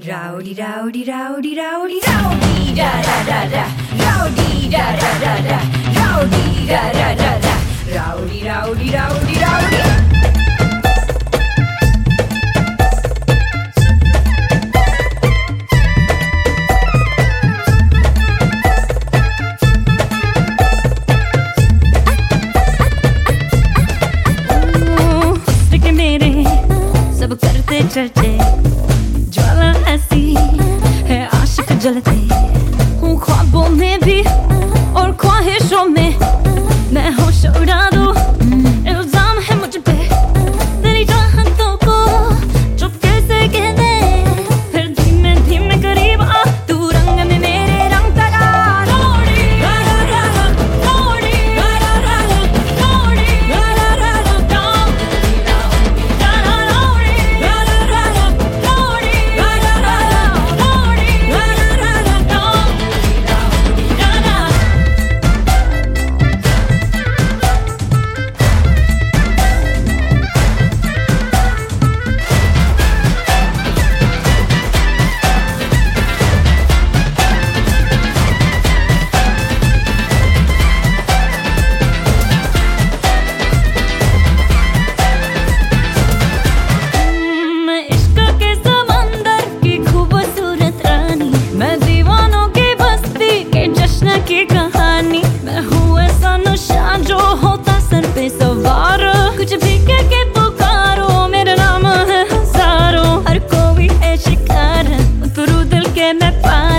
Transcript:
Rowdy, rowdy, rowdy, rowdy, rowdy, da da da da, rowdy, da da da da, rowdy, da da da da, rowdy, rowdy, rowdy, rowdy. सब करते चर्चे, ज्वाला ऐसी है आशिक जलते हूँ ख्वाबों में भी और ख्वाहिशों में मैं होश उड़ा दूँ। इल्जाम है मुझ पे तेरी चाहतों को चुपके से कह दे, फिर धीमे धीमे करीब आ तू रंग में मेरे रंग लगा। की कहानी मैं हूँ ऐसा नशा जो होता सर पे सवार, कुछ भी कह के पुकारो मेरा नाम है हजारों, हर कोई है शिकार उतरू दिल के मैं पार।